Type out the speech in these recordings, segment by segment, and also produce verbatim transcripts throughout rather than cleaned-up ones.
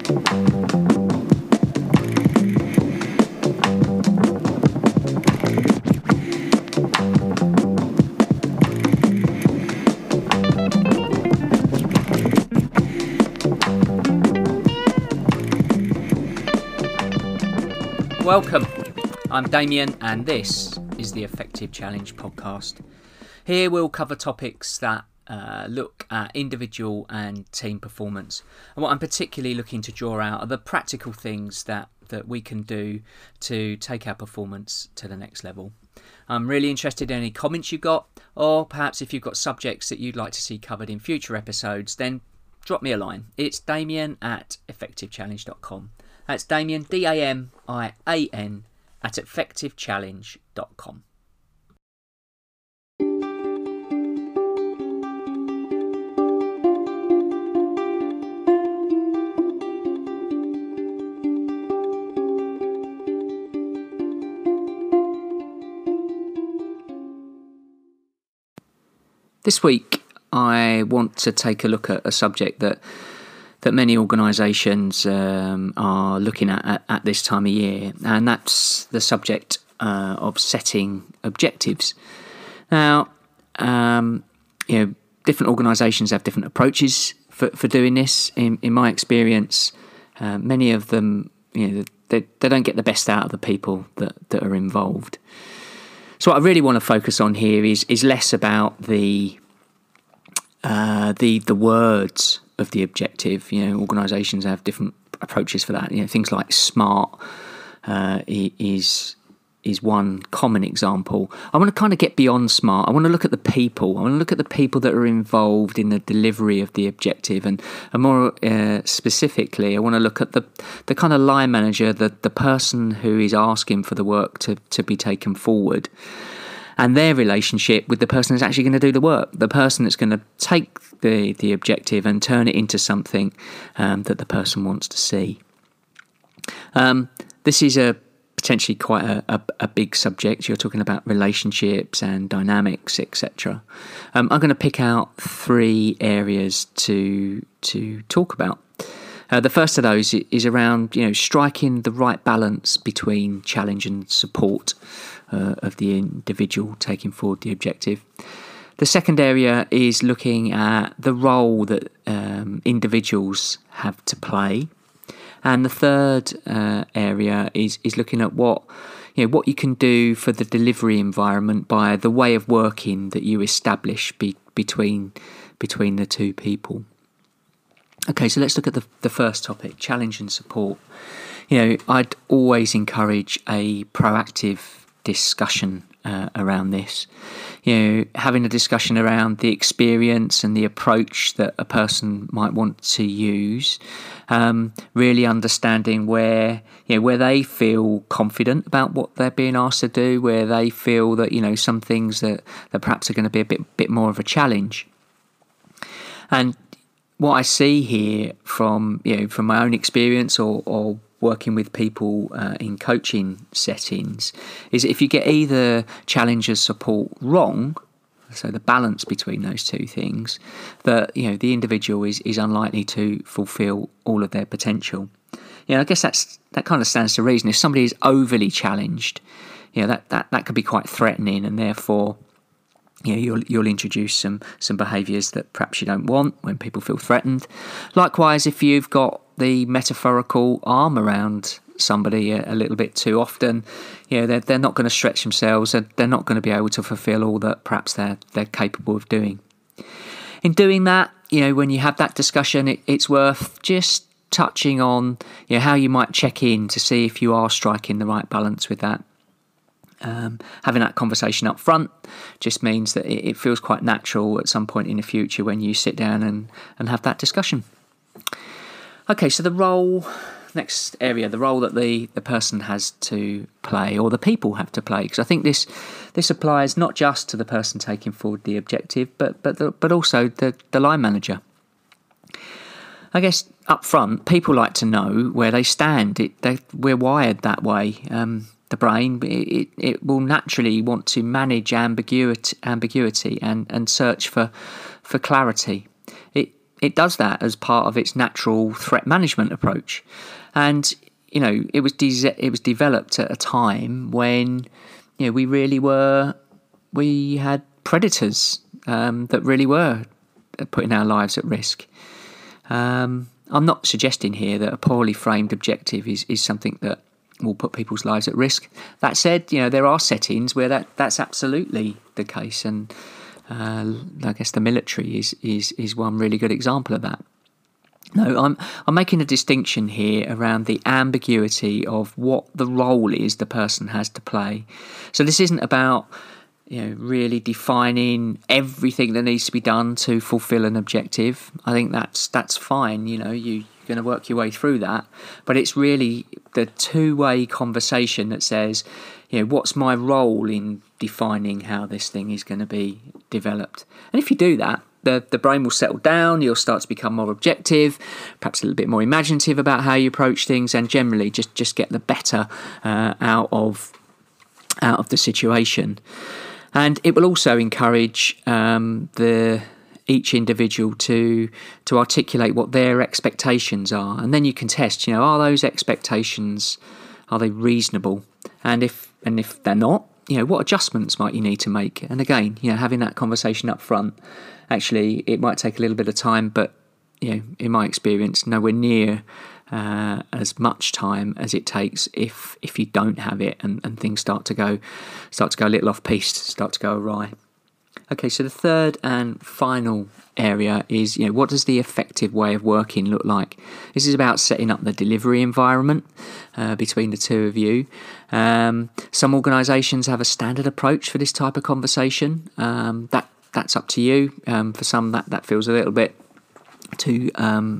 Welcome, I'm Damien and this is the Effective Challenge podcast. Here we'll cover topics that uh, look at individual and team performance. And what I'm particularly looking to draw out are the practical things that, that we can do to take our performance to the next level. I'm really interested in any comments you've got, or perhaps if you've got subjects that you'd like to see covered in future episodes, then drop me a line. It's damien at effective challenge dot com. That's Damien, D A M I A N, at effective challenge dot com. This week, I want to take a look at a subject that that many organisations um, are looking at, at at this time of year, and that's the subject uh, of setting objectives. Now, um, you know, different organisations have different approaches for, for doing this. In, in my experience, uh, many of them, you know, they, they don't get the best out of the people that, that are involved. So what I really want to focus on here is is less about the uh, the the words of the objective. You know, organisations have different approaches for that. You know, things like SMART uh, is is one common example. I want to kind of get beyond SMART. I want to look at the people. I want to look at the people that are involved in the delivery of the objective, and, and more uh, specifically, I want to look at the the kind of line manager, the the person who is asking for the work to to be taken forward, and their relationship with the person who's actually going to do the work, the person that's going to take the, the objective and turn it into something um, that the person wants to see. Um, this is a potentially quite a, a, a big subject. You're talking about relationships and dynamics, et cetera. Um, I'm going to pick out three areas to to talk about. Uh, the first of those is around, you know, striking the right balance between challenge and support uh, of the individual taking forward the objective. The second area is looking at the role that um, individuals have to play, and the third uh, area is is looking at what you know what you can do for the delivery environment by the way of working that you establish be, between between the two people. Okay, so let's look at the, the first topic, challenge and support. You know, I'd always encourage a proactive discussion uh, around this. You know, having a discussion around the experience and the approach that a person might want to use, um, really understanding where, you know, where they feel confident about what they're being asked to do, where they feel that, you know, some things that, that perhaps are going to be a bit bit more of a challenge. And what I see here from, you know, from my own experience or, or working with people uh, in coaching settings is if you get either challenge or support wrong, so the balance between those two things, that, you know, the individual is, is unlikely to fulfill all of their potential. You know, I guess that's that kind of stands to reason. If somebody is overly challenged, you know, that, that, that could be quite threatening, and therefore, you know, you'll you'll introduce some some behaviours that perhaps you don't want when people feel threatened. Likewise, if you've got the metaphorical arm around somebody a, a little bit too often, you know, they're they're not going to stretch themselves, and they're not going to be able to fulfil all that perhaps they're they're capable of doing. In doing that, you know, when you have that discussion, it, it's worth just touching on, you know, how you might check in to see if you are striking the right balance with that. Um, having that conversation up front just means that it, it feels quite natural at some point in the future when you sit down and, and have that discussion. Okay, so the role, next area, the role that the, the person has to play, or the people have to play, because I think this this applies not just to the person taking forward the objective, but but the, but also the, the line manager. I guess up front, people like to know where they stand. It, they, we're wired that way. Um, the brain, it, it will naturally want to manage ambiguity, ambiguity and, and search for for clarity. It it does that as part of its natural threat management approach. And, you know, it was de- it was developed at a time when, you know, we really were, we had predators um, that really were putting our lives at risk. Um, I'm not suggesting here that a poorly framed objective is, is something that will put people's lives at risk. That said, you know, there are settings where that, that's absolutely the case, and uh, I guess the military is, is is one really good example of that. No, I'm I'm making a distinction here around the ambiguity of what the role is the person has to play. So this isn't about, you know, really defining everything that needs to be done to fulfil an objective. I think that's that's fine. You know, you, you're going to work your way through that. But it's really the two-way conversation that says, you know, what's my role in defining how this thing is going to be developed? And if you do that, the the brain will settle down. You'll start to become more objective, perhaps a little bit more imaginative about how you approach things, and generally just just get the better uh, out of out of the situation. And it will also encourage um, the each individual to to articulate what their expectations are, and then you can test. You know, are those expectations, are they reasonable? And if and if they're not, you know, what adjustments might you need to make? And again, you know, having that conversation up front. Actually, it might take a little bit of time, but you know, in my experience, nowhere near uh, as much time as it takes if if you don't have it, and, and things start to go start to go a little off piste, start to go awry. Okay, so the third and final area is, you know, what does the effective way of working look like? This is about setting up the delivery environment uh, between the two of you. Um, some organisations have a standard approach for this type of conversation. Um, that that's up to you. Um, for some, that that feels a little bit too um,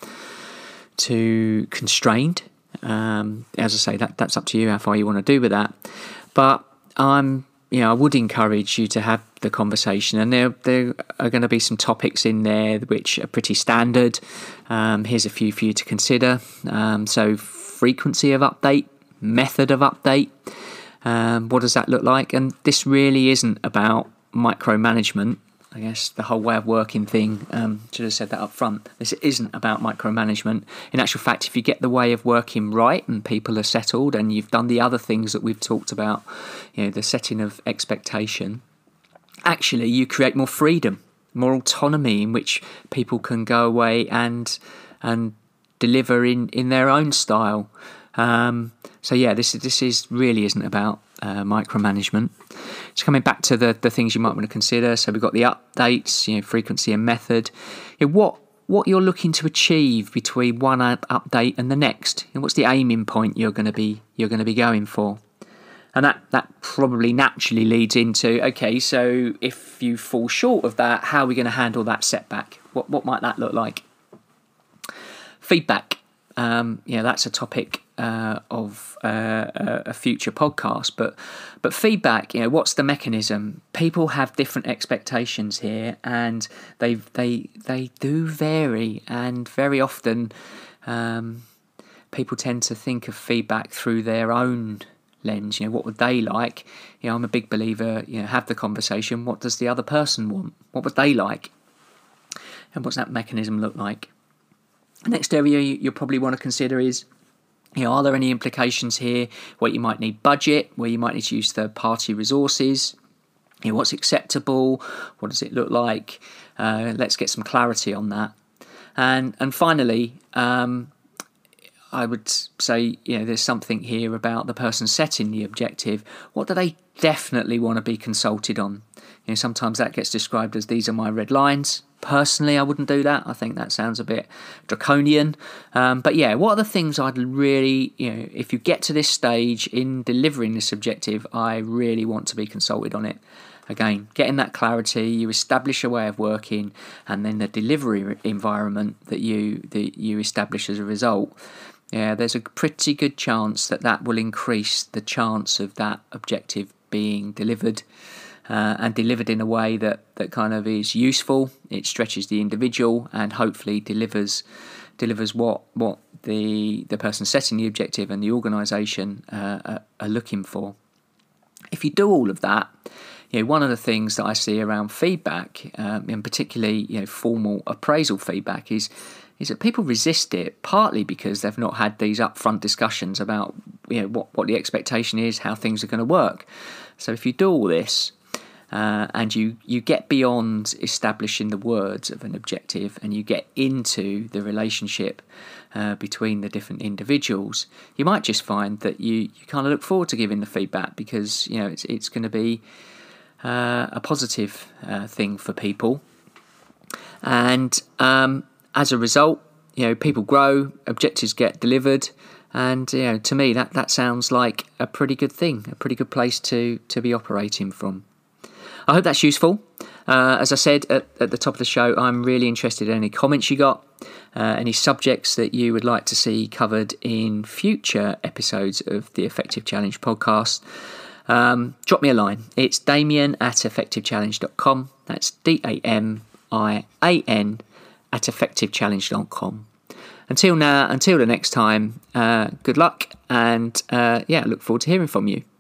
too constrained. Um, as I say, that that's up to you how far you want to do with that. But I'm, you know, I would encourage you to have the conversation, and there there are going to be some topics in there which are pretty standard. Um, here's a few for you to consider. Um, so, frequency of update, method of update. Um, what does that look like? And this really isn't about micromanagement. I guess the whole way of working thing, um, should have said that up front. This isn't about micromanagement. In actual fact, if you get the way of working right and people are settled and you've done the other things that we've talked about, you know, the setting of expectation, actually you create more freedom, more autonomy in which people can go away and and deliver in, in their own style. Um, so yeah, this, this is really isn't about uh, micromanagement. So coming back to the, the things you might want to consider. So we've got the updates, you know, frequency and method. You know, what what you're looking to achieve between one update and the next. And what's the aiming point you're going to be you're going to be going for? And that, that probably naturally leads into, okay, so if you fall short of that, how are we going to handle that setback? What what might that look like? Feedback. Um, you know, that's a topic uh, of uh, a future podcast. But but feedback, you know, what's the mechanism? People have different expectations here, and they they they do vary. And very often, um, people tend to think of feedback through their own lens. You know, what would they like? You know, I'm a big believer. You know, have the conversation. What does the other person want? What would they like? And what's that mechanism look like? The next area you'll probably want to consider is, you know, are there any implications here where you might need budget, where you might need to use third-party resources? You know, what's acceptable? What does it look like? Uh, let's get some clarity on that. And and finally, um, I would say, you know, there's something here about the person setting the objective. What do they definitely want to be consulted on? You know, sometimes that gets described as, these are my red lines. Personally, I wouldn't do that. I think that sounds a bit draconian. Um, but yeah, what are the things I'd really, you know, if you get to this stage in delivering this objective, I really want to be consulted on it. Again, getting that clarity, you establish a way of working, and then the delivery environment that you that you establish as a result. Yeah, there's a pretty good chance that that will increase the chance of that objective being delivered. Uh, and delivered in a way that, that kind of is useful. It stretches the individual and hopefully delivers delivers what what the the person setting the objective and the organisation uh, are, are looking for. If you do all of that, you know, one of the things that I see around feedback, um, and particularly, you know, formal appraisal feedback, is is that people resist it, partly because they've not had these upfront discussions about, you know, what, what the expectation is, how things are going to work. So if you do all this, uh, and you, you get beyond establishing the words of an objective and you get into the relationship uh, between the different individuals, you might just find that you, you kind of look forward to giving the feedback, because, you know, it's it's going to be uh, a positive uh, thing for people. And um, as a result, you know, people grow, objectives get delivered, and, you know, to me that, that sounds like a pretty good thing, a pretty good place to, to be operating from. I hope that's useful. Uh, as I said at, at the top of the show, I'm really interested in any comments you got, uh, any subjects that you would like to see covered in future episodes of the Effective Challenge podcast. Um, drop me a line. It's Damien at effective challenge dot com. That's D A M I A N at effective challenge dot com. Until now, until the next time, uh, good luck, and uh, yeah, I look forward to hearing from you.